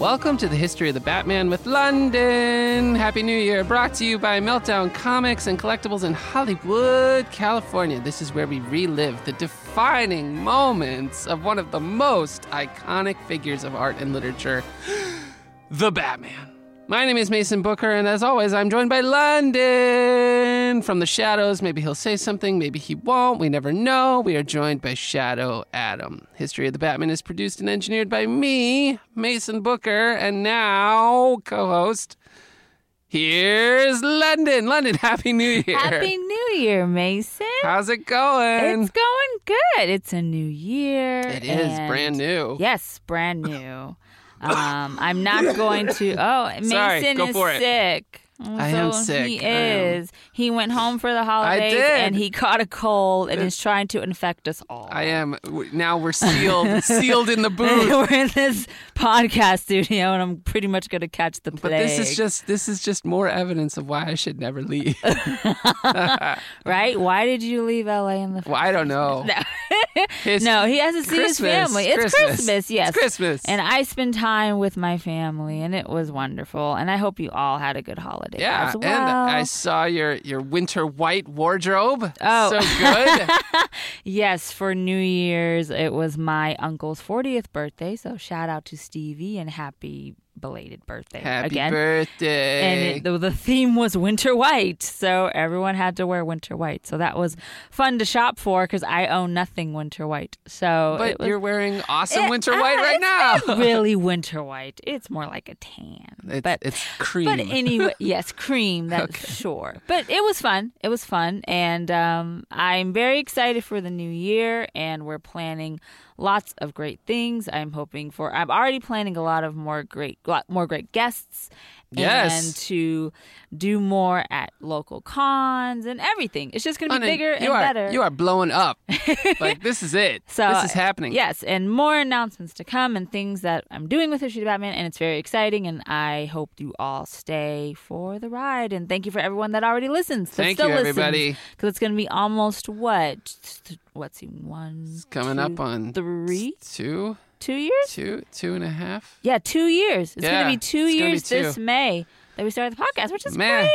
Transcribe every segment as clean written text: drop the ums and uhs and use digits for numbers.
Welcome to the History of the Batman with London. Happy New Year. Brought to you by Meltdown Comics and Collectibles in Hollywood, California. This is where we relive the defining moments of one of the most iconic figures of art and literature, the Batman. My name is Mason Booker, and as always, I'm joined by London from the shadows. Maybe he'll say something, maybe he won't. We never know. We are joined by Shadow Adam. History of the Batman is produced and engineered by me, Mason Booker, and now co-host, here's London. London, Happy New Year. Happy New Year, Mason. How's it going? It's going good. It's a new year. It is brand new. Yes, brand new. I'm not going to. Oh, Mason Sorry, go is for it. sick. I am sick. He is. He went home for the holidays and he caught a cold and is trying to infect us all. I am. Now we're sealed in the booth. We're in this podcast studio and I'm pretty much going to catch the plague. But this is just more evidence of why I should never leave. Right? Why did you leave LA in the first Well, I don't know. No, he has to see his family. It's Christmas, yes. It's Christmas. And I spend time with my family, and it was wonderful. And I hope you all had a good holiday as well. And I saw your winter white wardrobe. Oh. So good. Yes, for New Year's, it was my uncle's 40th birthday. So shout out to Stevie and happy belated birthday Happy again. birthday. And the theme was winter white, so everyone had to wear winter white. So that was fun to shop for because I own nothing winter white. So But you're wearing awesome winter white right now. It's not really winter white. It's more like a tan. It's cream. But anyway, yes, cream, that's sure. But it was fun. It was fun. And I'm very excited for the new year, and we're planning lots of great things. I'm already planning a lot of more great guests. Yes. And to do more at local cons and everything. It's just going to be bigger and better. You are blowing up. Like, this is it. So, this is happening. Yes, and more announcements to come and things that I'm doing with History of Batman, and it's very exciting, and I hope you all stay for the ride. And thank you for everyone that already listens. Thank you, everybody. Because it's going to be almost, what's one? It's coming up on 3? 2? 2 years? 2.5? Yeah, 2 years. It's going to be 2 years this two. May that we started the podcast, which is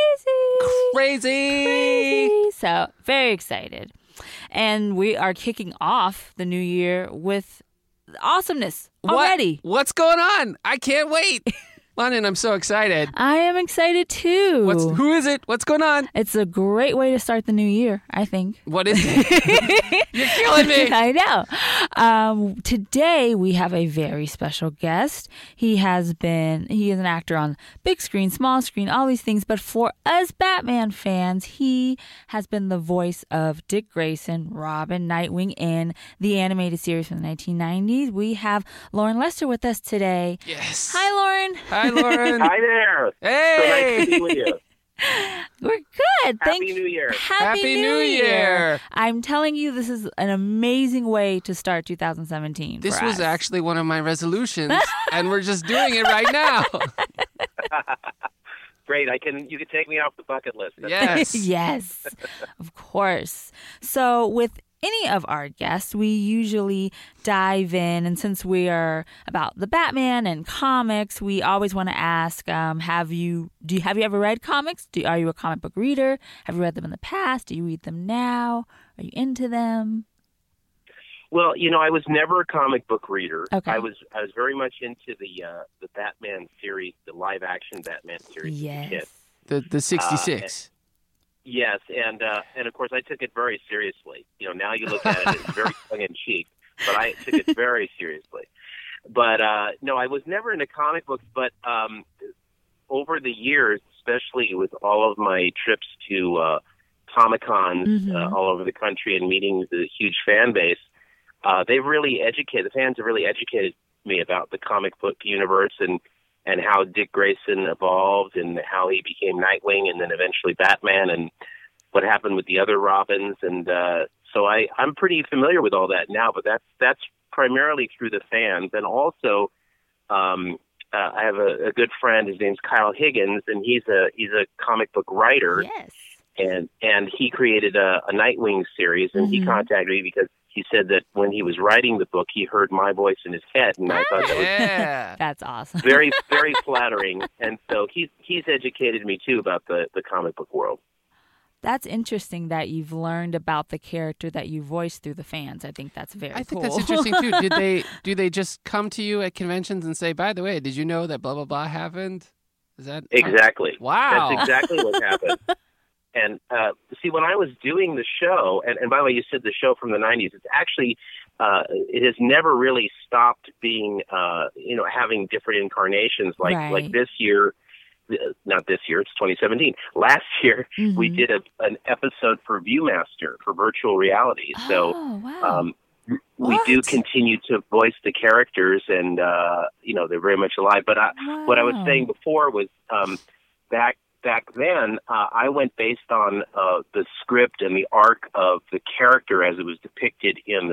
Crazy. So, very excited. And we are kicking off the new year with awesomeness already. What's going on? I can't wait. London, I'm so excited. I am excited too. Who is it? What's going on? It's a great way to start the new year, I think. What is it? You're killing me. I know. Today we have a very special guest. He is an actor on big screen, small screen, all these things. But for us Batman fans, he has been the voice of Dick Grayson, Robin, Nightwing in the animated series from the 1990s. We have Lauren Lester with us today. Yes. Hi, Lauren. Hi, Lauren. Hi there. Hey. So nice to be with you. We're good. Happy New Year. Happy New Year. I'm telling you, this is an amazing way to start 2017. This for was us. actually one of my resolutions, and we're just doing it right now. Great. You can take me off the bucket list. Yes. Yes, of course. So with any of our guests, we usually dive in, and since we are about the Batman and comics, we always want to ask, have you ever read comics? Are you a comic book reader? Have you read them in the past? Do you read them now? Are you into them? Well, I was never a comic book reader. Okay. I was very much into the Batman series, the live action Batman series. Yes. As a kid. The 66. Yes, and of course I took it very seriously. Now you look at it, it's very tongue in cheek, but I took it very seriously. But no, I was never into comic books. But over the years, especially with all of my trips to Comic-Cons all over the country and meeting the huge fan base, the fans have really educated me about the comic book universe and how Dick Grayson evolved and how he became Nightwing and then eventually Batman and what happened with the other Robins. And so I'm pretty familiar with all that now, but that's primarily through the fans. And also I have a good friend, his name's Kyle Higgins, and he's a comic book writer. Yes. And he created a Nightwing series, and he contacted me because he said that when he was writing the book, he heard my voice in his head, and I thought that was Yeah. That's awesome. very, very flattering. And so he's educated me too about the comic book world. That's interesting that you've learned about the character that you voiced through the fans. I think that's very I think cool. that's interesting too. Do they just come to you at conventions and say, by the way, did you know that blah blah blah happened? Is that Exactly. Wow. That's exactly what happened. And see, when I was doing the show, and by the way, you said the show from the 90s, it's actually, it has never really stopped being, having different incarnations. Like this year, not this year, it's 2017. Last year, we did an episode for Viewmaster for virtual reality. So wow. we do continue to voice the characters, and, they're very much alive. But what I was saying before was back then, I went based on the script and the arc of the character as it was depicted in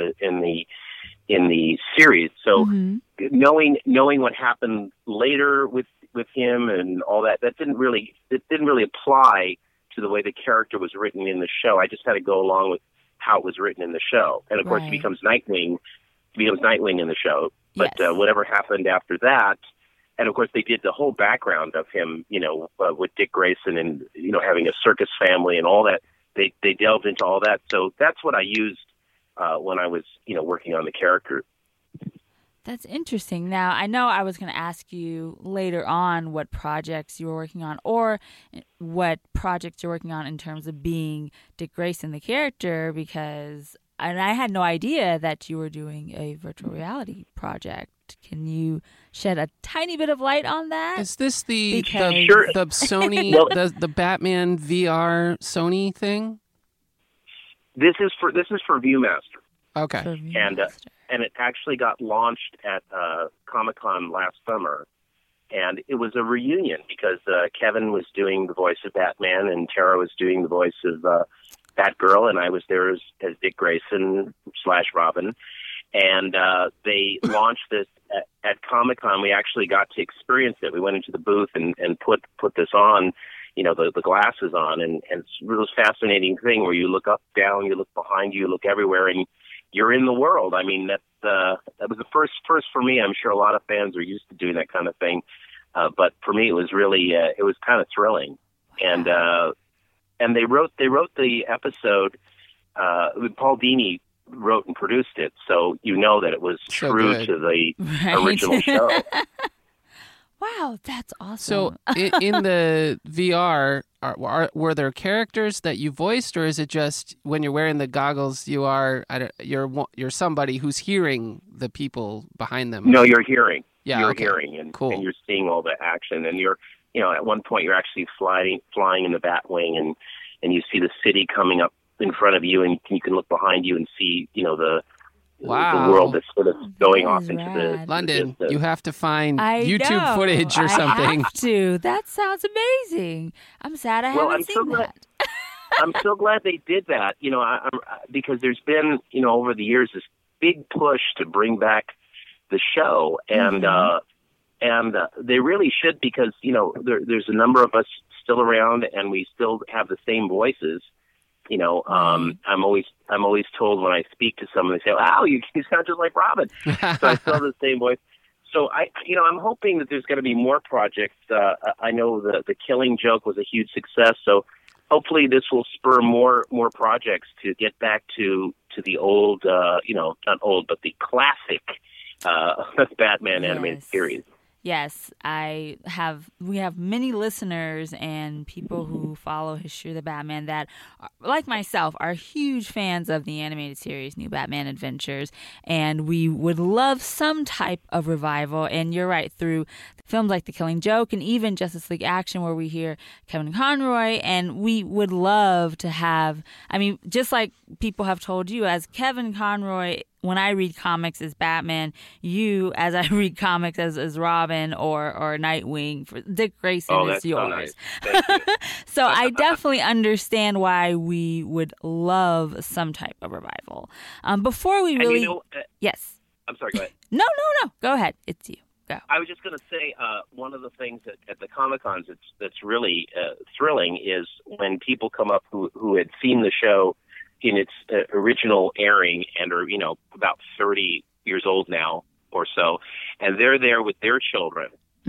the series. So knowing what happened later with him and all that didn't really apply to the way the character was written in the show. I just had to go along with how it was written in the show. And of course, he becomes Nightwing in the show. But whatever happened after that. And of course, they did the whole background of him, with Dick Grayson and, having a circus family and all that. They delved into all that. So that's what I used when I was, working on the character. That's interesting. Now, I know I was going to ask you later on what projects you were working on or what projects you're working on in terms of being Dick Grayson, the character, and I had no idea that you were doing a virtual reality project. Can you shed a tiny bit of light on that? Is this the Sony, the Batman VR Sony thing? This is for Viewmaster. Okay. And it actually got launched at Comic-Con last summer. And it was a reunion because Kevin was doing the voice of Batman and Tara was doing the voice of Batgirl, and I was there as Dick Grayson / Robin. And they launched this at Comic-Con. We actually got to experience it. We went into the booth and put this on, the glasses on. And it's a really fascinating thing where you look up, down, you look behind you, you look everywhere, and you're in the world. I mean, that was the first for me. I'm sure a lot of fans are used to doing that kind of thing. But for me, it was really, it was kind of thrilling. And they wrote the episode, Paul Dini wrote and produced it, so that it was true to the original show. Wow, that's awesome. So in the VR, were there characters that you voiced, or is it just when you're wearing the goggles, you're somebody who's hearing the people behind them? No, you're hearing. Yeah, you're okay. hearing, and cool. And you're seeing all the action, and you're, at one point you're actually flying in the Batwing, and you see the city coming up in front of you, and you can look behind you and see, the world that's sort of going off into the London. You have to find YouTube YouTube footage or something. I have to. That sounds amazing. I'm sad I haven't seen that. I'm so glad they did that. Because there's been, over the years, this big push to bring back the show, and they really should, because there's a number of us still around, and we still have the same voices. I'm always told when I speak to someone, they say, "Wow, you sound just like Robin." So I still have the same voice. So I'm hoping that there's going to be more projects. I know the Killing Joke was a huge success, so hopefully this will spur more projects to get back to the old, not old, but the classic Batman animated series. Yes, we have many listeners and people who follow History of the Batman that, like myself, are huge fans of the animated series, New Batman Adventures, and we would love some type of revival. And you're right, through films like The Killing Joke and even Justice League Action, where we hear Kevin Conroy, and we would love to have, just like people have told you, as Kevin Conroy, when I read comics as Batman, you, as I read comics as Robin or Nightwing, for Dick Grayson is yours. So nice. Thank you. So I definitely understand why we would love some type of revival. Before we really... yes. I'm sorry, go ahead. No. Go ahead. It's you. Go. I was just going to say, one of the things at the Comic-Cons that's really thrilling is when people come up who had seen the show in its original airing and are, about 30 years old now or so, and they're there with their children,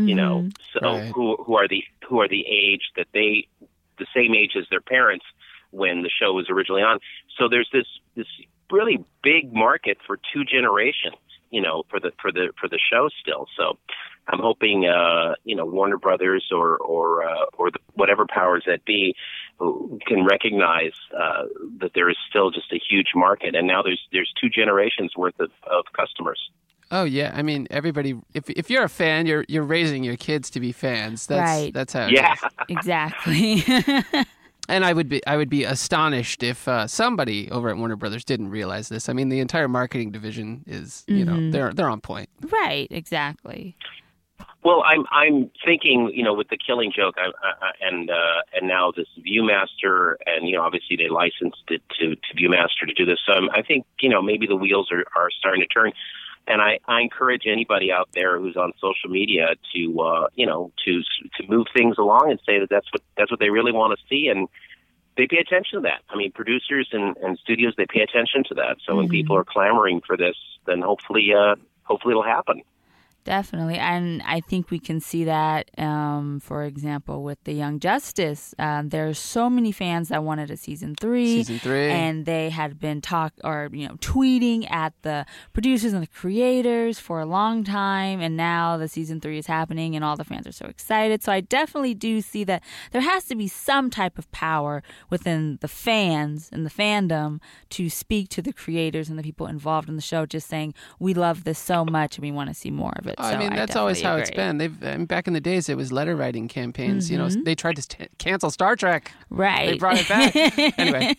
so Right. who are the age that the same age as their parents when the show was originally on. So there's this really big market for two generations, for the show still. So I'm hoping, Warner Brothers or whatever powers that be can recognize that there is still just a huge market, and now there's two generations worth of customers. Oh yeah, I mean everybody. If you're a fan, you're raising your kids to be fans. Right. That's how. It Yeah. is. Exactly. And I would be astonished if somebody over at Warner Brothers didn't realize this. I mean, the entire marketing division is, they're on point. Right, exactly. Well, I'm thinking, with the Killing Joke, and now this ViewMaster, and obviously they licensed it to ViewMaster to do this. So I think maybe the wheels are starting to turn, and I encourage anybody out there who's on social media to to move things along and say that that's what they really want to see, and they pay attention to that. I mean, producers and studios, they pay attention to that. So when people are clamoring for this, then hopefully it'll happen. Definitely. And I think we can see that, for example, with the Young Justice. There's so many fans that wanted a season 3. Season 3. And they had been tweeting at the producers and the creators for a long time. And now the season 3 is happening and all the fans are so excited. So I definitely do see that there has to be some type of power within the fans and the fandom to speak to the creators and the people involved in the show, just saying, we love this so much and we want to see more of it. I mean, that's always how it's been. Back in the days, it was letter writing campaigns. They tried to cancel Star Trek. Right. They brought it back. Anyway.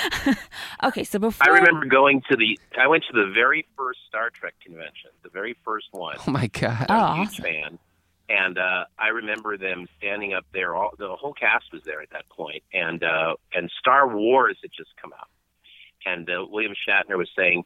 Okay, so before... I remember I went to the very first Star Trek convention, the very first one. Oh, my God. Oh, I'm a huge awesome. fan. And I remember them standing up there. The whole cast was there at that point. And Star Wars had just come out. And William Shatner was saying,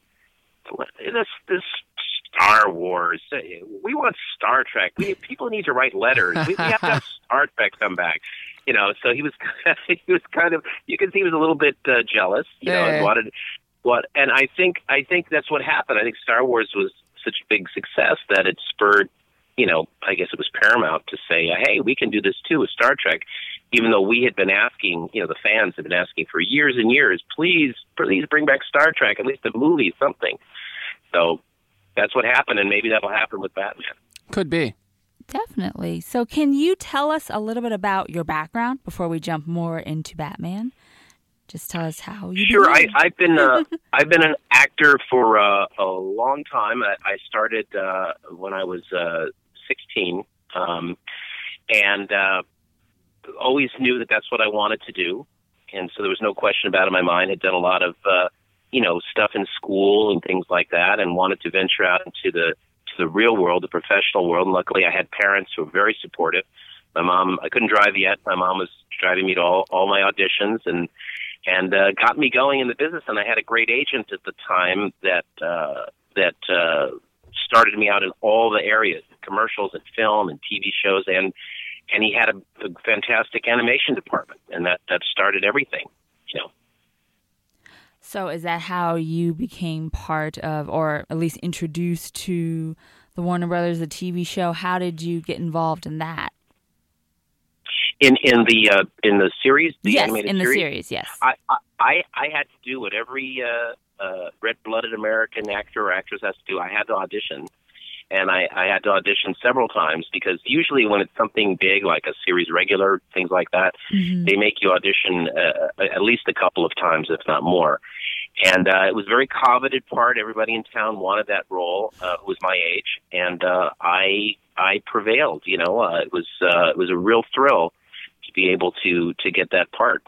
this Star Wars, we want Star Trek. People need to write letters. We have to have Star Trek come back. So he was kind of, you can see he was a little bit jealous, and wanted what. And I think that's what happened. I think Star Wars was such a big success that it spurred, I guess it was Paramount to say, hey, we can do this too with Star Trek, even though we had been asking, the fans had been asking for years and years, please bring back Star Trek, at least a movie, something. So that's what happened, and maybe that'll happen with Batman. Could be. Definitely. So can you tell us a little bit about your background before we jump more into Batman? Just tell us how you Sure. began. I've been an actor for a long time. I started when I was 16, and always knew that that's what I wanted to do. And so there was no question about it in my mind. I'd done a lot of stuff in school and things like that, and wanted to venture out into the real world, the professional world. And luckily, I had parents who were very supportive. My mom, I couldn't drive yet. My mom was driving me to all my auditions and got me going in the business. And I had a great agent at the time that started me out in all the areas, commercials and film and TV shows, and he had a fantastic animation department, and that started everything. So is that how you became part of, or at least introduced to the Warner Brothers, the TV show? How did you get involved in that? In the series, the animated animated in the series? series, yes. I had to do what every red-blooded American actor or actress has to do. I had to audition, and I had to audition several times, because usually when it's something big like a series regular, things like that, they make you audition at least a couple of times, if not more. And it was a very coveted part. Everybody in town wanted that role, who was my age, and I prevailed. It was a real thrill to be able to get that part.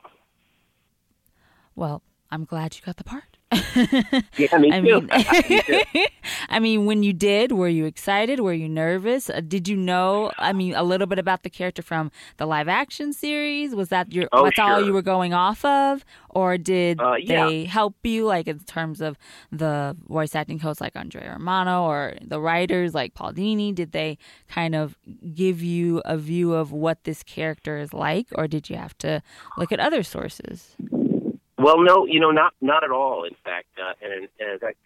Well, I'm glad you got the part. Yeah, me too. Me too. I mean, when you did, were you excited? Were you nervous? Did you know, a little bit about the character from the live action series? Was that that's all you were going off of? Or did they help you, like, in terms of the voice acting coach like Andrea Romano or the writers like Paul Dini? Did they kind of give you a view of what this character is like? Or did you have to look at other sources? Well, no, not at all. In fact, and in fact,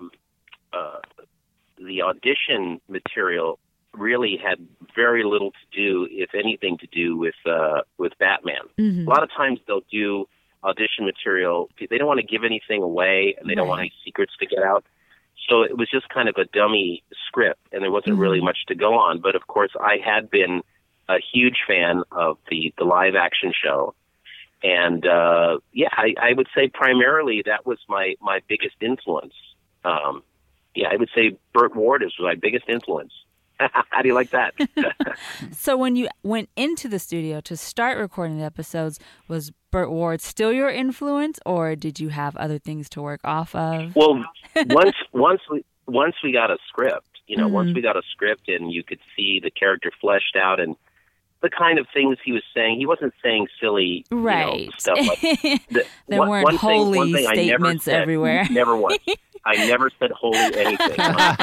the audition material really had very little to do, if anything, to do with Batman. Mm-hmm. A lot of times they'll do audition material. They don't want to give anything away, and they don't want any secrets to get out. So it was just kind of a dummy script, and there wasn't really much to go on. But of course, I had been a huge fan of the live action show. And, I would say primarily that was my biggest influence. I would say Burt Ward is my biggest influence. How do you like that? So when you went into the studio to start recording the episodes, was Burt Ward still your influence, or did you have other things to work off of? Well, once we got a script, once we got a script and you could see the character fleshed out and the kind of things he was saying, he wasn't saying silly stuff. Like there weren't holy statements everywhere. Never once. I never said holy anything.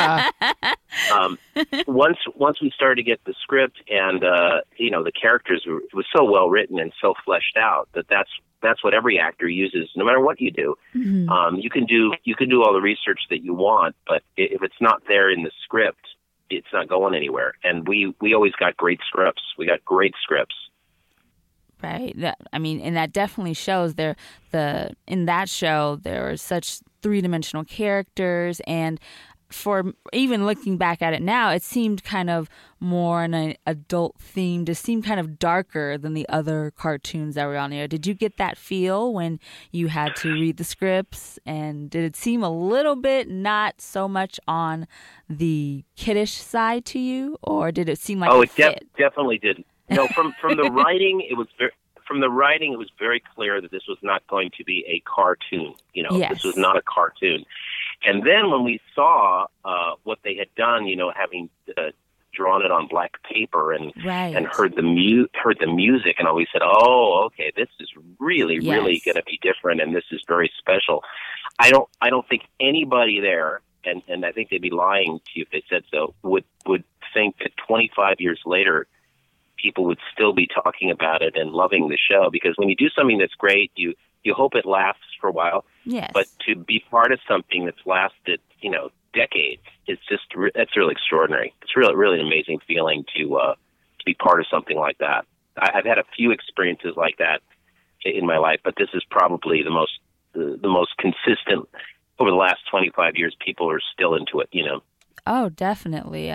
Once we started to get the script and the characters it was so well written and so fleshed out that's what every actor uses, no matter what you do. Mm-hmm. You can do all the research that you want, but if it's not there in the script, it's not going anywhere. And we always got great scripts. We got great scripts. Right. And that definitely shows in that show there are such three-dimensional characters, and for even looking back at it now, it seemed kind of more an adult theme. It seemed kind of darker than the other cartoons that were on there. Did you get that feel when you had to read the scripts? And did it seem a little bit not so much on the kiddish side to you, or did it seem like it definitely did. No, from the writing, it was very clear that this was not going to be a cartoon. Yes. This was not a cartoon. And then when we saw what they had done, having drawn it on black paper and heard the music, and we said, "Oh, okay, this is really going to be different, and this is very special." I don't think anybody there, and I think they'd be lying to you if they said so, would think that 25 years later people would still be talking about it and loving the show, because when you do something that's great, you hope it lasts for a while. Yes. But to be part of something that's lasted, decades, that's really extraordinary. It's really an amazing feeling to be part of something like that. I've had a few experiences like that in my life, but this is probably the most consistent. Over the last 25 years, people are still into it. Oh, definitely.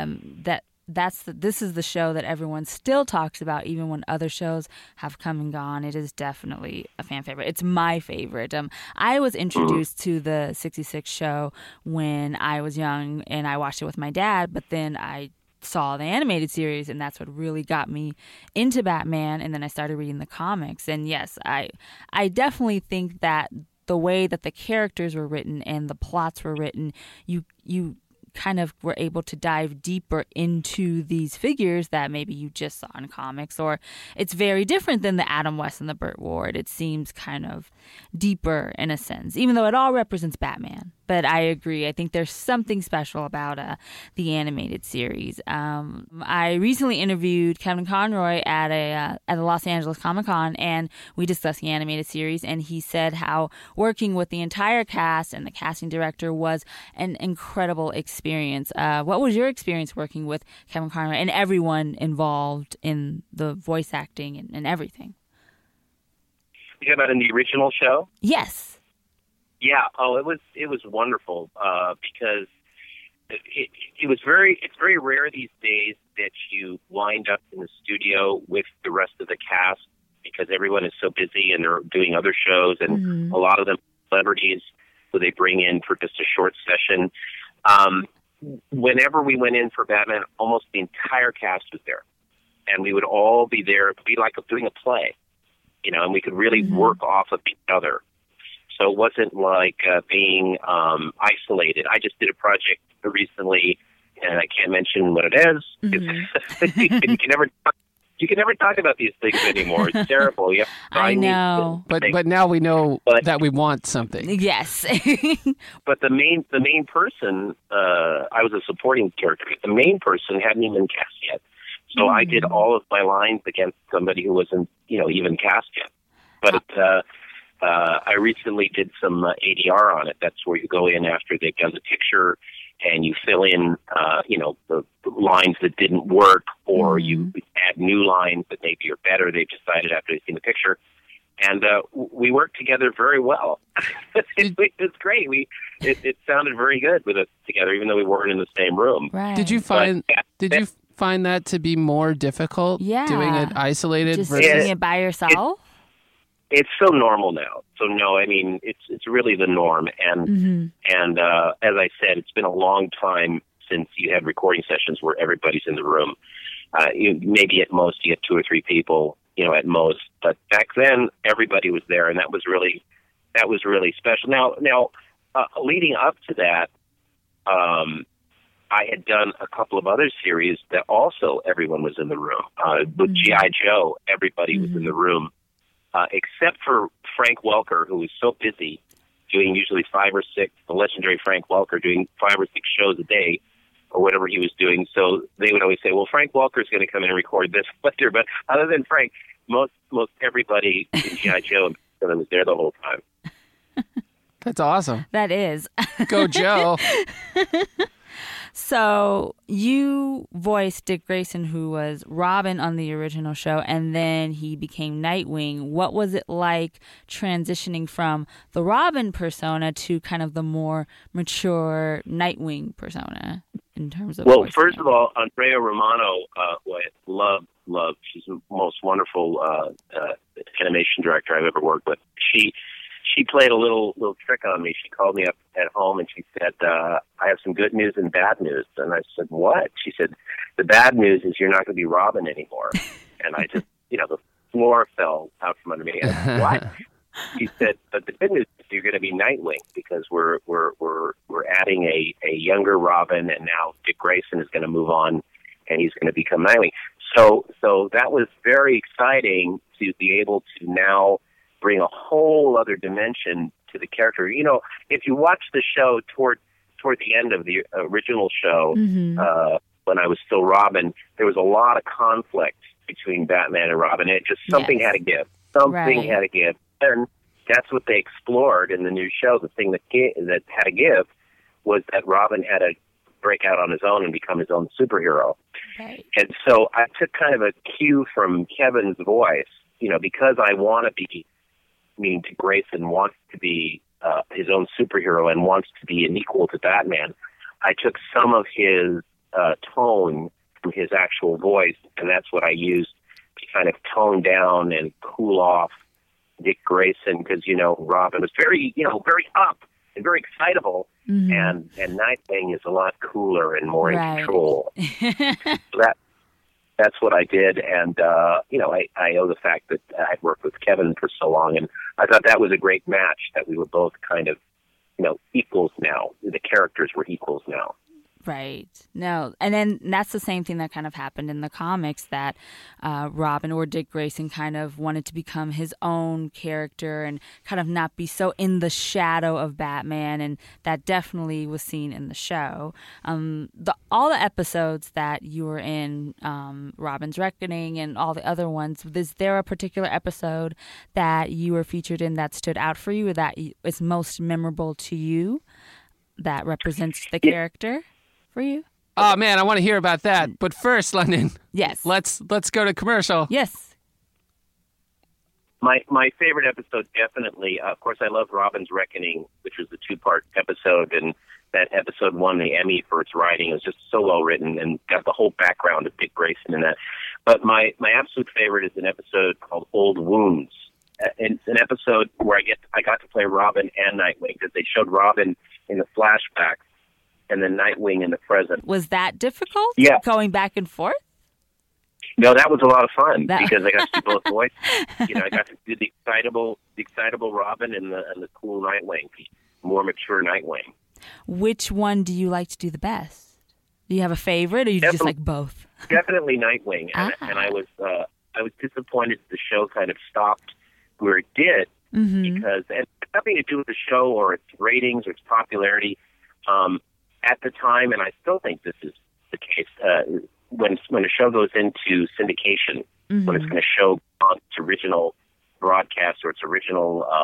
This is the show that everyone still talks about, even when other shows have come and gone. It is definitely a fan favorite. It's my favorite. I was introduced to the 66 show when I was young, and I watched it with my dad, but then I saw the animated series, and that's what really got me into Batman, and then I started reading the comics. And yes, I definitely think that the way that the characters were written and the plots were written, you kind of were able to dive deeper into these figures that maybe you just saw in comics, or it's very different than the Adam West and the Burt Ward. It seems kind of deeper in a sense, even though it all represents Batman. But I agree. I think there's something special about the animated series. I recently interviewed Kevin Conroy at the Los Angeles Comic-Con, and we discussed the animated series, and he said how working with the entire cast and the casting director was an incredible experience. What was your experience working with Kevin Conroy and everyone involved in the voice acting and everything? You talking about in the original show? Yes. Yeah. Oh, it was wonderful because it's very rare these days that you wind up in the studio with the rest of the cast, because everyone is so busy and they're doing other shows, and a lot of them celebrities who they bring in for just a short session. Whenever we went in for Batman, almost the entire cast was there, and we would all be there. It would be like doing a play, and we could really work off of each other. So it wasn't like being isolated. I just did a project recently, and I can't mention what it is. You can never talk about these things anymore. It's terrible. I know. But now we know that we want something. Yes. But the main person, I was a supporting character. The main person hadn't even been cast yet. So I did all of my lines against somebody who wasn't, even cast yet. But I recently did some ADR on it. That's where you go in after they've done the picture and you fill in, the lines that didn't work, or you add new lines that maybe are better. They've decided after they've seen the picture. And we worked together very well. It's great. It sounded very good with us together, even though we weren't in the same room. Right. Did you find that to be more difficult? Yeah. Doing it isolated Just versus doing it by yourself? It's so normal now. So no, I mean it's really the norm. And as I said, it's been a long time since you had recording sessions where everybody's in the room. Maybe at most you get 2 or 3 people, at most. But back then everybody was there, and that was really special. Now, leading up to that, I had done a couple of other series that also everyone was in the room. With G.I. Joe, everybody was in the room. Except for Frank Welker, who was so busy doing usually 5 or 6, the legendary Frank Welker doing 5 or 6 shows a day or whatever he was doing. So they would always say, well, Frank Welker's going to come in and record this later. But other than Frank, most everybody in G.I. Joe was there the whole time. That's awesome. That is. Go Joe. So you voiced Dick Grayson, who was Robin on the original show, and then he became Nightwing. What was it like transitioning from the Robin persona to kind of the more mature Nightwing persona in terms of voicing first him? of all, Andrea Romano, who I love. She's the most wonderful animation director I've ever worked with. She played a little trick on me. She called me up at home and she said, I have some good news and bad news. And I said, what? She said, the bad news is you're not going to be Robin anymore. And I just, the floor fell out from under me. I said, what? She said, but the good news is you're going to be Nightwing, because we're adding a younger Robin, and now Dick Grayson is going to move on and he's going to become Nightwing. So that was very exciting to be able to now bring a whole other dimension to the character. If you watch the show toward the end of the original show, when I was still Robin, there was a lot of conflict between Batman and Robin. Something had to give. Something had to give. And that's what they explored in the new show. The thing that had to give was that Robin had to break out on his own and become his own superhero. Right. And so I took kind of a cue from Kevin's voice, because I want to be, meaning Dick Grayson wants to be his own superhero and wants to be an equal to Batman. I took some of his tone from his actual voice, and that's what I used to kind of tone down and cool off Dick Grayson, because Robin was very very up and very excitable, and Nightwing is a lot cooler and more in control. So that's what I did, and I owe the fact that I'd worked with Kevin for so long, and I thought that was a great match, that we were both kind of equals now. The characters were equals now. Right. No, and then that's the same thing that kind of happened in the comics, that Robin or Dick Grayson kind of wanted to become his own character and kind of not be so in the shadow of Batman, and that definitely was seen in the show. All the episodes that you were in, Robin's Reckoning and all the other ones, is there a particular episode that you were featured in that stood out for you, or that is most memorable to you, that represents the character for you? Oh man, I want to hear about that. But first, London. Yes. Let's go to commercial. Yes. My favorite episode, definitely, of course, I love Robin's Reckoning, which was the 2-part episode, and that episode won the Emmy for its writing. It was just so well written and got the whole background of Dick Grayson in that. But my absolute favorite is an episode called Old Wounds. It's an episode where I got to play Robin and Nightwing, because they showed Robin in the flashbacks and then Nightwing in the present. Was that difficult? Yeah. Going back and forth? No, that was a lot of fun, because I got to do both voices. I got to do the excitable Robin and the cool Nightwing, the more mature Nightwing. Which one do you like to do the best? Do you have a favorite, or you just like both? Definitely Nightwing, and I was disappointed the show kind of stopped where it did, because it had nothing to do with the show or its ratings or its popularity. At the time, and I still think this is the case, when a show goes into syndication, when it's going to show on its original broadcast or its original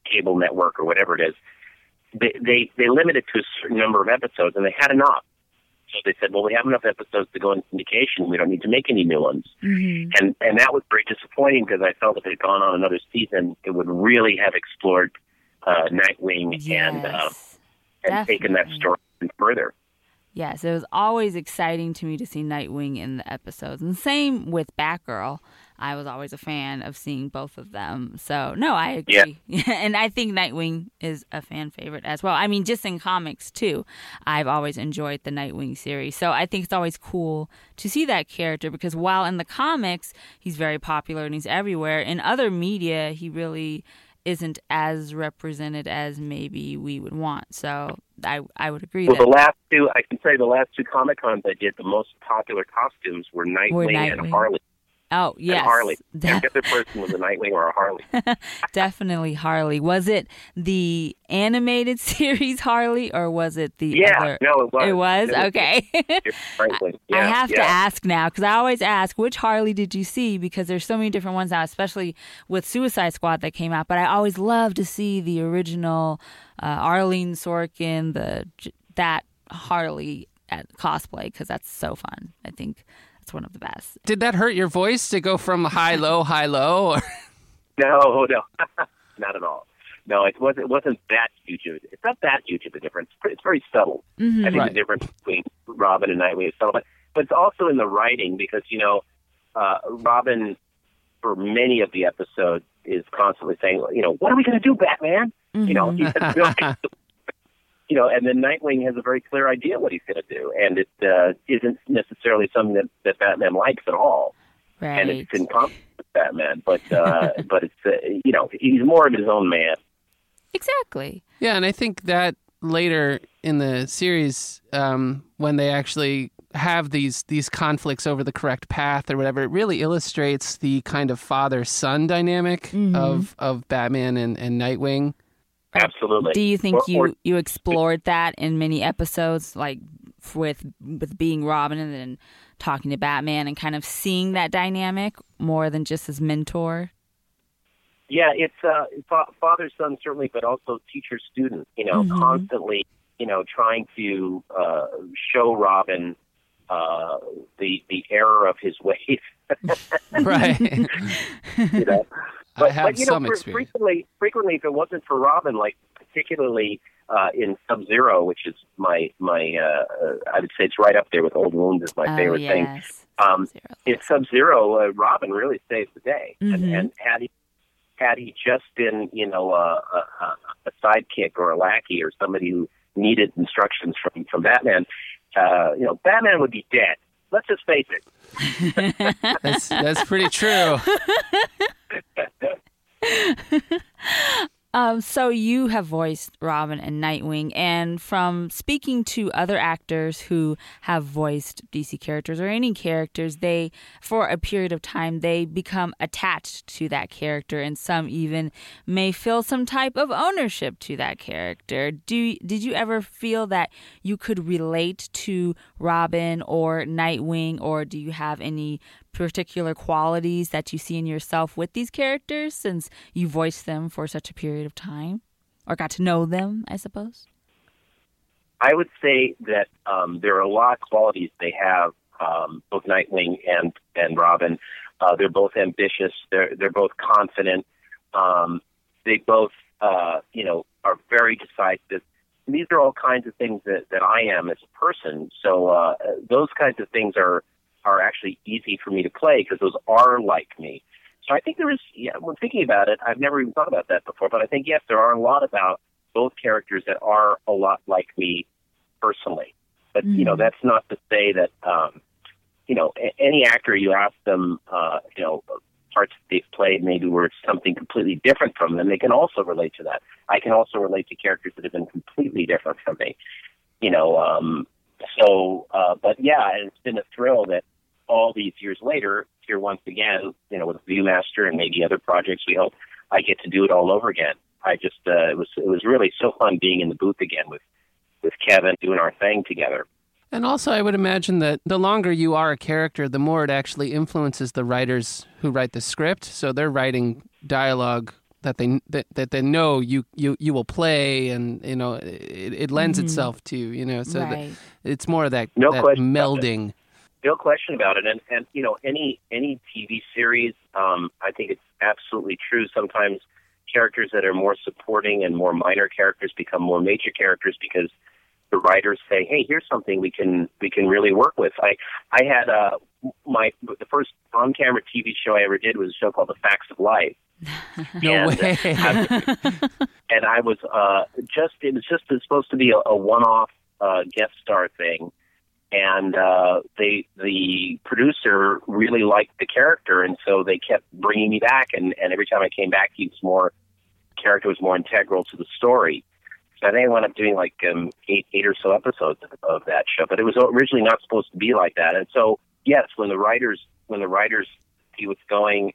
cable network or whatever it is, they limit it to a certain number of episodes, and they had enough. So they said, well, we have enough episodes to go in syndication. We don't need to make any new ones. And that was very disappointing because I felt if it had gone on another season, it would really have explored Nightwing and taken that story further. Yes, it was always exciting to me to see Nightwing in the episodes. And same with Batgirl. I was always a fan of seeing both of them. So, no, I agree. Yeah. And I think Nightwing is a fan favorite as well. I mean, just in comics, too. I've always enjoyed the Nightwing series. So I think it's always cool to see that character because while in the comics, he's very popular and he's everywhere, in other media, he really isn't as represented as maybe we would want. So I would agree. Well, the last two Comic-Cons I did, the most popular costumes were Nightwing and Harley. Oh, yes. And Harley. The other person was a Nightwing or a Harley. Definitely Harley. Was it the animated series Harley or was it the other? No, it was. It was? Okay. Frankly. Yeah, I have to ask now because I always ask, which Harley did you see? Because there's so many different ones now, especially with Suicide Squad that came out. But I always love to see the original Arlene Sorkin, that Harley at cosplay because that's so fun. I think one of the best. Did that hurt your voice to go from high low? Or? No, not at all. No, it wasn't that huge. It's not that huge of a difference. It's very subtle. I think the difference between Robin and Nightwing is subtle, but it's also in the writing because Robin for many of the episodes is constantly saying, what are we going to do, Batman? And then Nightwing has a very clear idea what he's going to do, and it isn't necessarily something that Batman likes at all. Right. And it's in conflict with Batman, but it's he's more of his own man. Exactly. Yeah, and I think that later in the series, when they actually have these conflicts over the correct path or whatever, it really illustrates the kind of father-son dynamic of Batman and Nightwing. Absolutely. Do you think you explored that in many episodes, like with being Robin and then talking to Batman and kind of seeing that dynamic more than just his mentor? Yeah, it's father-son certainly, but also teacher-student, constantly, trying to show Robin the error of his ways. Right. I have some experience. Frequently, if it wasn't for Robin, like particularly in Sub-Zero, which is my I would say it's right up there with Old Wounds is my favorite thing. In Sub-Zero, Robin really saves the day, and had he just been a sidekick or a lackey or somebody who needed instructions from Batman, Batman would be dead. Let's just face it. That's pretty true. So you have voiced Robin and Nightwing, and from speaking to other actors who have voiced DC characters or any characters, they, for a period of time, they become attached to that character, and some even may feel some type of ownership to that character. Did you ever feel that you could relate to Robin or Nightwing, or do you have any particular qualities that you see in yourself with these characters since you voiced them for such a period of time or got to know them, I suppose? I would say that there are a lot of qualities they have, both Nightwing and Robin. They're both ambitious. They're both confident. They both, are very decisive. And these are all kinds of things that I am as a person. So those kinds of things are actually easy for me to play because those are like me. So I think there is, when thinking about it, I've never even thought about that before, but I think, yes, there are a lot about both characters that are a lot like me personally. But, that's not to say that, any actor, you ask them, parts that they've played maybe where it's something completely different from them, they can also relate to that. I can also relate to characters that have been completely different from me, but yeah, it's been a thrill that all these years later, here once again, with Viewmaster and maybe other projects, we hope I get to do it all over again. I just, it was really so fun being in the booth again with Kevin doing our thing together. And also, I would imagine that the longer you are a character, the more it actually influences the writers who write the script. So they're writing dialogue that they know you will play, and it lends itself to so Right. it's more of that, No that question about melding. No question about it. And any TV series, I think it's absolutely true. Sometimes characters that are more supporting and more minor characters become more major characters because the writers say, "Hey, here's something we can really work with." I had the first on-camera TV show I ever did was a show called The Facts of Life. No way. And I was it was supposed to be a one-off guest star thing. And the producer really liked the character, and so they kept bringing me back. And every time I came back, character was more integral to the story. So I think I wound up doing like eight or so episodes of that show. But it was originally not supposed to be like that. And so yes, when the writers see what's going,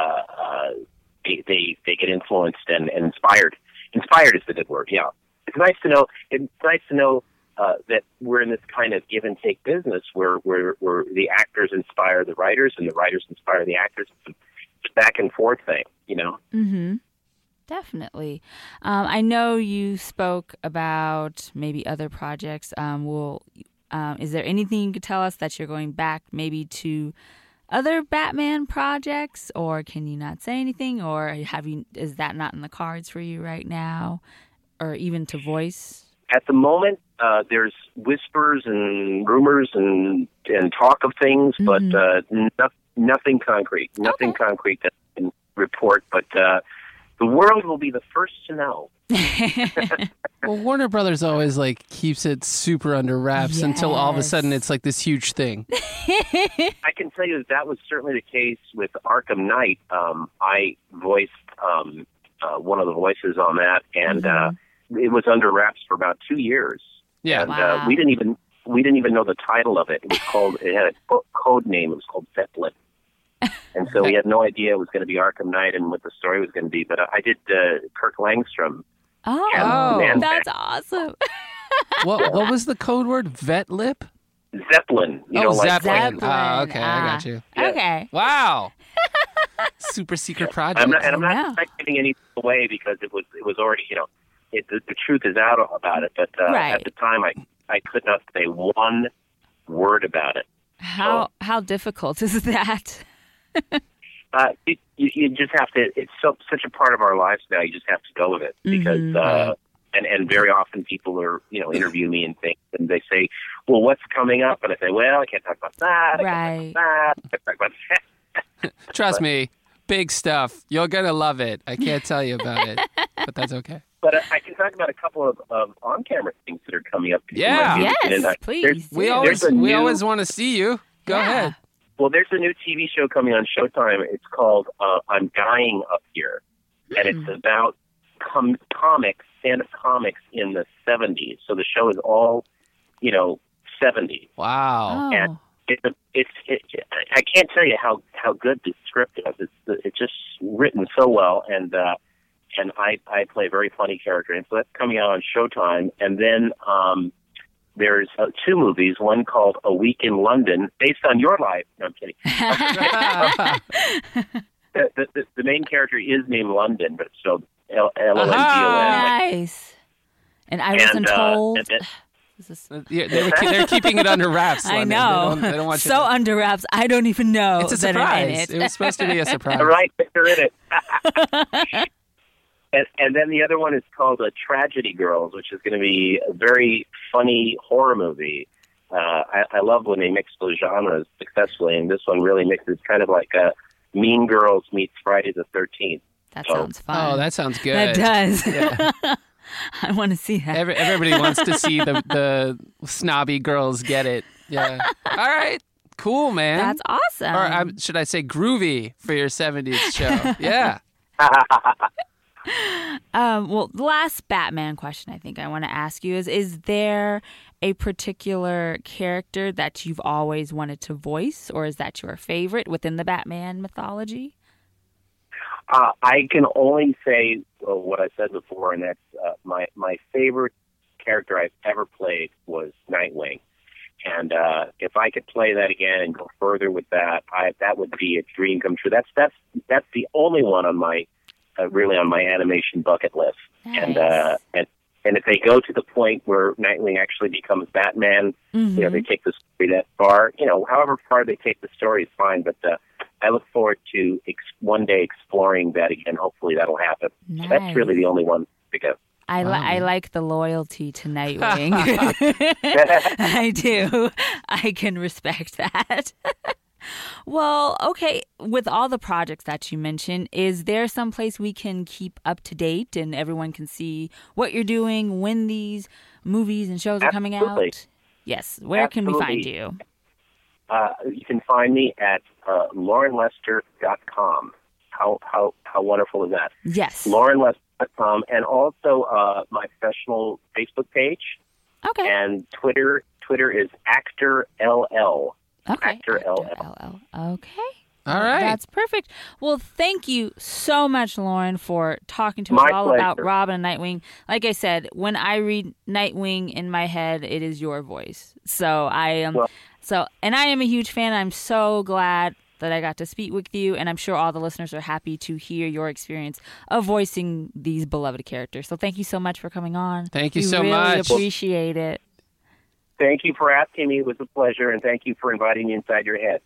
they get influenced and inspired. Inspired is the good word. Yeah, it's nice to know. That we're in this kind of give and take business where the actors inspire the writers and the writers inspire the actors. It's a back and forth thing, Mm-hmm. Definitely. I know you spoke about maybe other projects. Is there anything you could tell us that you're going back maybe to other Batman projects, or can you not say anything, or is that not in the cards for you right now, or even to voice? At the moment, there's whispers and rumors and talk of things, but nothing concrete. Nothing concrete that I can report, but the world will be the first to know. Well, Warner Brothers always keeps it super under wraps until all of a sudden it's like this huge thing. I can tell you that was certainly the case with Arkham Knight. I voiced one of the voices on that, and it was under wraps for about 2 years. Yeah, and we didn't even know the title of it. It had a code name. It was called Zeppelin. And so we had no idea it was going to be Arkham Knight and what the story was going to be. But I did Kirk Langstrom. Oh, that's awesome. What was the code word? Vet lip? Zeppelin. Zeppelin. Zeppelin. Okay, I got you. Yeah. Okay. Wow. Super secret project. I'm not giving anything away because it was already, the truth is out about it. But at the time, I could not say one word about it. How difficult is that? You just have to. It's such a part of our lives now. You just have to go with it because, and very often people are interview me and things, and they say, "Well, what's coming up?" And I say, "Well, I can't talk about that. Right. I can't talk about that." Trust me, big stuff. You're gonna love it. I can't tell you about it, but that's okay. But I can talk about a couple of on-camera things that are coming up. Yes, please. We always want to see you. Go ahead. Well, there's a new TV show coming on Showtime. It's called I'm Dying Up Here. And it's about comics, stand-up comics in the 70s. So the show is all, 70s. Wow. Oh. And I can't tell you how good the script is. It's just written so well. And I play a very funny character. And so that's coming out on Showtime. And then there's 2 movies, one called A Week in London, based on your life. No, I'm kidding. The main character is named London, but it's spelled L-O-N-D-O-N. Nice. And I wasn't told. They're keeping it under wraps. London. I know. They don't want you so under wraps, I don't even know. It's a that surprise. I'm in it. It was supposed to be a surprise. Right, they're in it. And then the other one is called Tragedy Girls, which is going to be a very funny horror movie. I love when they mix those genres successfully, and this one really mixes kind of like Mean Girls meets Friday the 13th. That sounds fun. Oh, that sounds good. That does. Yeah. I want to see that. Everybody wants to see the snobby girls get it. Yeah. All right. Cool, man. That's awesome. Or should I say groovy for your 70s show? Yeah. Well, the last Batman question I think I want to ask you is there a particular character that you've always wanted to voice, or is that your favorite within the Batman mythology? I can only say what I said before, and that's my favorite character I've ever played was Nightwing. And if I could play that again and go further with that, that would be a dream come true. That's the only one on my really on my animation bucket list. Nice. And if they go to the point where Nightwing actually becomes Batman, they take the story that far. However far they take the story is fine. But I look forward to one day exploring that again. Hopefully that'll happen. Nice. That's really the only one to go. I like the loyalty to Nightwing. I do. I can respect that. Well, okay, with all the projects that you mentioned, is there some place we can keep up to date and everyone can see what you're doing, when these movies and shows are coming out? Yes. Where can we find you? You can find me at laurenlester.com. How wonderful is that? Yes. laurenlester.com, and also my professional Facebook page. Okay. And Twitter is ActorLL. Okay. Actor LL. Okay. All right. That's perfect. Well, thank you so much, Lauren, for talking to us My all pleasure. about Robin and Nightwing. Like I said, when I read Nightwing in my head, it is your voice. So I am and I am a huge fan. I'm so glad that I got to speak with you, and I'm sure all the listeners are happy to hear your experience of voicing these beloved characters. So thank you so much for coming on. Thank you we so really much. Appreciate it. Thank you for asking me. It was a pleasure, and thank you for inviting me inside your head.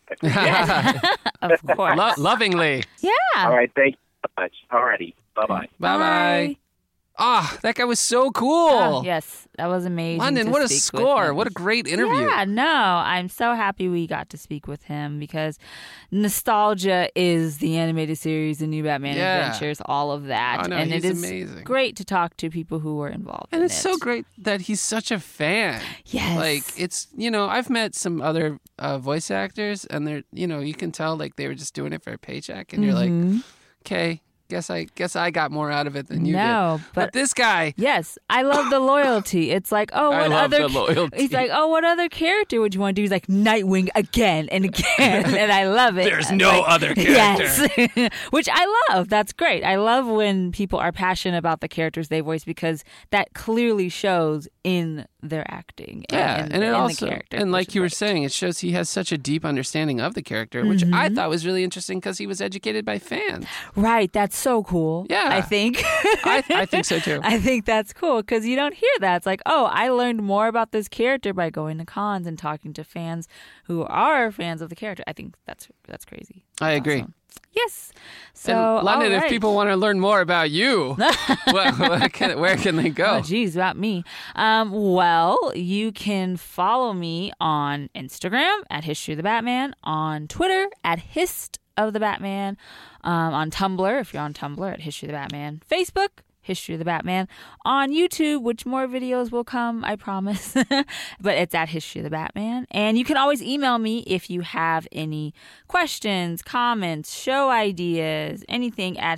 Of course. Lovingly. Yeah. All right, thank you so much. All righty, bye-bye. Bye-bye. Ah, that guy was so cool. Oh, yes, that was amazing. London, to what a speak with score. him. What a great interview. Yeah, no, I'm so happy we got to speak with him because nostalgia is the animated series, the new Batman Adventures, all of that. Oh, no, and he's it is amazing. great to talk to people who were involved And in it's it. so great that he's such a fan. Yes. Like, it's, I've met some other voice actors, and they're, you can tell, like, they were just doing it for a paycheck, and you're like, okay, guess I got more out of it than you did. No, but this guy. Yes, I love the loyalty. It's like, oh, I what love other? the loyalty. He's like, oh, what other character would you want to do? He's like, Nightwing again and again, and I love it. There's no other character. Yes, which I love. That's great. I love when people are passionate about the characters they voice because that clearly shows in their acting. Yeah, and it also, the character, and like you were great. saying, it shows he has such a deep understanding of the character, which I thought was really interesting because he was educated by fans. Right, that's so cool. Yeah. I think. I think so too. I think that's cool because you don't hear that. It's like, oh, I learned more about this character by going to cons and talking to fans who are fans of the character. I think that's crazy. I agree. Awesome. Yes. So, and London, all if right. people want to learn more about you, where can they go? Oh, geez, about me. Well, you can follow me on Instagram at History of the Batman, on Twitter at Hist of the Batman, on Tumblr, if you're on Tumblr, at History of the Batman, Facebook, History of the Batman, on YouTube, which more videos will come, I promise, but it's at History of the Batman. And you can always email me if you have any questions, comments, show ideas, anything at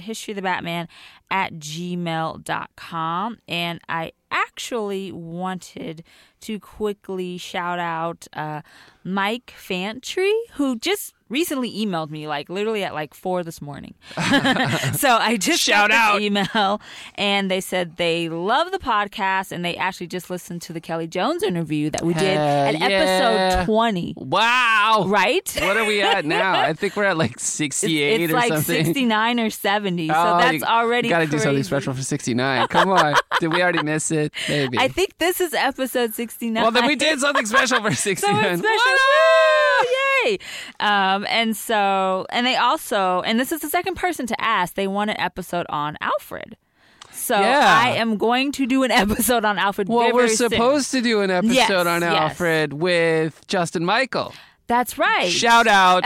historyofthebatman@gmail.com. And I actually wanted to quickly shout out Mike Fantry, who just recently emailed me, like literally at 4 this morning. So I just Shout got out. this email, and they said they love the podcast, and they actually just listened to the Kelly Jones interview that we did at Hell episode 20. Wow. Right? What are we at now? I think we're at 68 it's or like something. 69 or 70, so Oh, that's already You got to do something crazy. special for 69. Come on. Did we already miss it? Maybe. I think this is episode 69. Well, then we did something special for 69. Something special. What Woo! Yay! And they also, and this is the second person to ask, they want an episode on Alfred. So Yeah. I am going to do an episode on Alfred. Well, very, we're very soon. supposed to do an episode Yes, on yes. Alfred with Justin Michael. That's right. Shout out.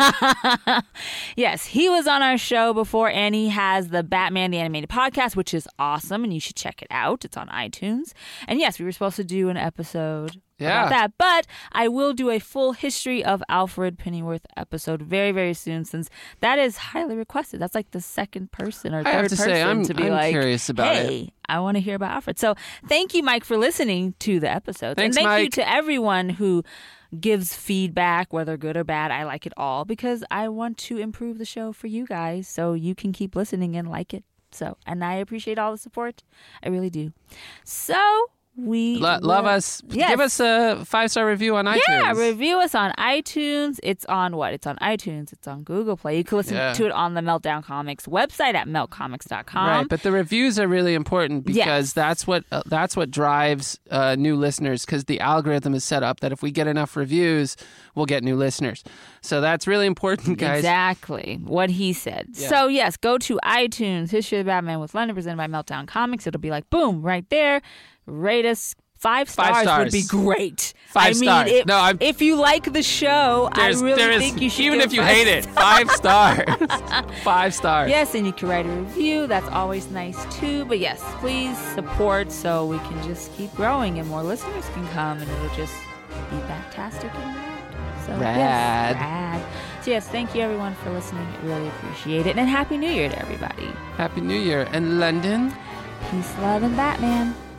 Yes, he was on our show before, and he has the Batman the Animated Podcast, which is awesome, and you should check it out. It's on iTunes. And yes, we were supposed to do an episode Yeah. about that, but I will do a full history of Alfred Pennyworth episode very, very soon, since that is highly requested. That's like the second person or I third have to person say, I'm to be like, curious about it. hey, I want to hear about Alfred. So thank you, Mike, for listening to the episodes. Thanks, and thank you Mike. to everyone who gives feedback, whether good or bad. I like it all because I want to improve the show for you guys so you can keep listening and like it. So, and I appreciate all the support. I really do. So, We Love us. Yes. Give us a 5-star review on iTunes. Yeah, review us on iTunes. It's on what? It's on iTunes. It's on Google Play. You can listen to it on the Meltdown Comics website at meltcomics.com. Right, but the reviews are really important because that's what drives new listeners, because the algorithm is set up that if we get enough reviews, we'll get new listeners. So that's really important, guys. Exactly what he said. Yeah. So yes, go to iTunes, History of the Batman with London, presented by Meltdown Comics. It'll be like, boom, right there. Rate us. 5 stars would be great. 5 stars. If you like the show, I really think you should. Even if you hate it, 5 stars. 5 stars. Yes, and you can write a review. That's always nice too. But yes, please support so we can just keep growing and more listeners can come, and it'll just be fantastic and rad. So, rad. Yes, rad. So yes, thank you everyone for listening. I really appreciate it, and Happy New Year to everybody. Happy New Year. And London. Peace, love, and Batman.